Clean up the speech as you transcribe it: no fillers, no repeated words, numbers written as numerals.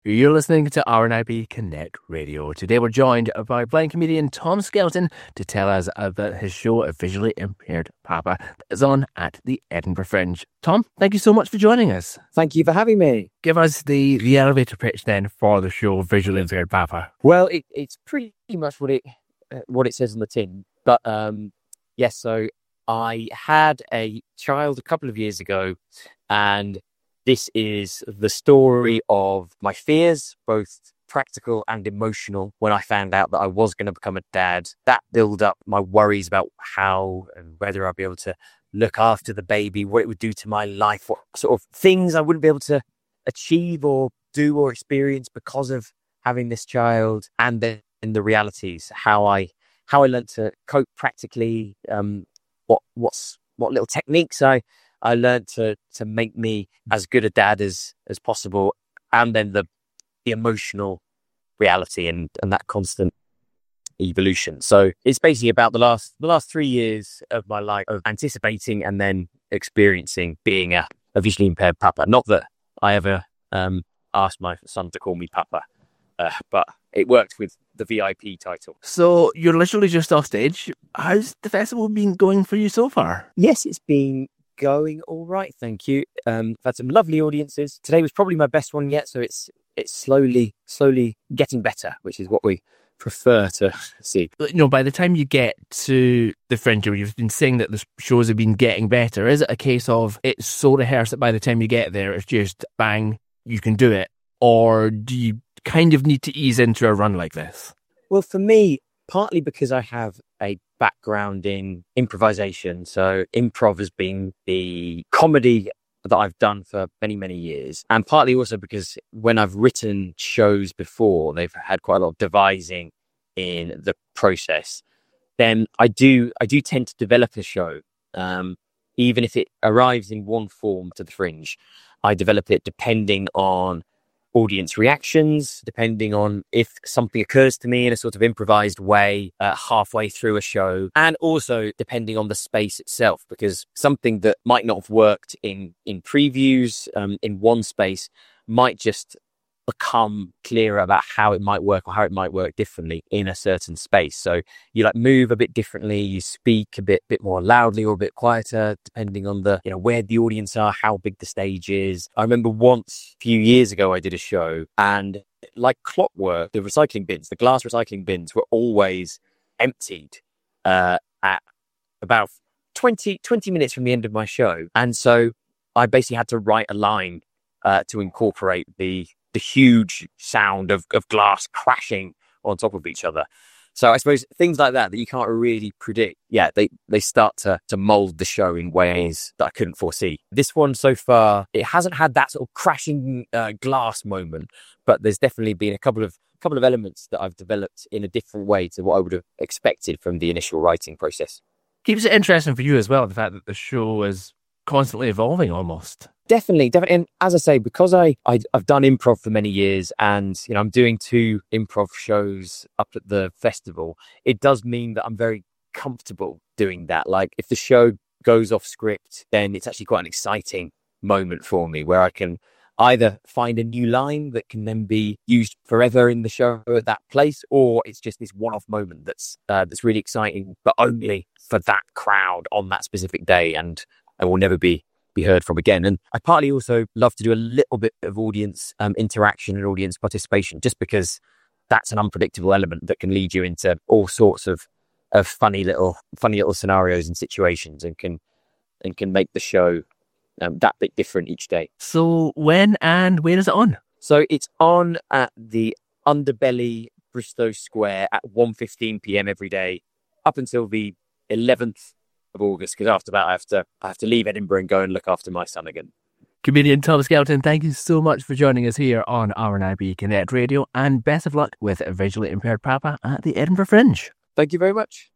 You're listening to RNIB Connect Radio. Today we're joined by blind comedian Tom Skelton to tell us about his show, A Visually Impaired Papa, that is on at the Edinburgh Fringe. Tom, thank you so much for joining us. Thank you for having me. Give us the elevator pitch then for the show, Visually Impaired Papa. Well, it's pretty much what it says on the tin. But yes, so I had a child a couple of years ago, and this is the story of my fears, both practical and emotional, when I found out that I was going to become a dad. That built up my worries about how and whether I'd be able to look after the baby, what it would do to my life, what sort of things I wouldn't be able to achieve or do or experience because of having this child, and then the realities, how I learned to cope practically, what little techniques I learned to make me as good a dad as possible, and then the emotional reality and that constant evolution. So it's basically about the last 3 years of my life of anticipating and then experiencing being a visually impaired papa. Not that I ever asked my son to call me papa, but it worked with the VIP title. So you're literally just off stage. How's the festival been going for you so far? Yes, it's been going all right, thank you. I've had some lovely audiences. Today was probably my best one yet, so it's slowly getting better, which is what we prefer to see. You know, by the time you get to the Fringe, you've been saying that the shows have been getting better. Is it a case of it's so rehearsed that by the time you get there, it's just bang, you can do it? Or do you kind of need to ease into a run like this? Well, for me, partly because I have a background in improvisation. So improv has been the comedy that I've done for many, many years. And partly also because when I've written shows before, they've had quite a lot of devising in the process. Then I do tend to develop a show. Even if it arrives in one form to the Fringe, I develop it depending on audience reactions, depending on if something occurs to me in a sort of improvised way halfway through a show, and also depending on the space itself, because something that might not have worked in previews in one space might just become clearer about how it might work or how it might work differently in a certain space. So you move a bit differently, you speak a bit more loudly or a bit quieter, depending on the where the audience are, how big the stage is. I remember once a few years ago I did a show, and like clockwork, the glass recycling bins were always emptied at about 20 minutes from the end of my show. And so I basically had to write a line to incorporate the huge sound of glass crashing on top of each other. So I suppose things like that you can't really predict. Yeah, they start to mold the show in ways that I couldn't foresee. This one so far, it hasn't had that sort of crashing glass moment, but there's definitely been a couple of elements that I've developed in a different way to what I would have expected from the initial writing process. Keeps it interesting for you as well, the fact that the show is constantly evolving almost. Definitely. And as I say, because I've done improv for many years, and I'm doing 2 improv shows up at the festival, it does mean that I'm very comfortable doing that. Like if the show goes off script, then it's actually quite an exciting moment for me where I can either find a new line that can then be used forever in the show at that place, or it's just this one-off moment that's really exciting, but only for that crowd on that specific day, and I will never be heard from again. And I partly also love to do a little bit of audience interaction and audience participation, just because that's an unpredictable element that can lead you into all sorts of funny little scenarios and situations, and can make the show that bit different each day. So when and where is it on? So it's on at the Underbelly, Bristow Square at 1:15 p.m. every day up until the 11th of August, because after that I have to leave Edinburgh and go and look after my son again. Comedian Tom Skelton, thank you so much for joining us here on RNIB Connect Radio, and best of luck with Visually Impaired Papa at the Edinburgh Fringe. Thank you very much.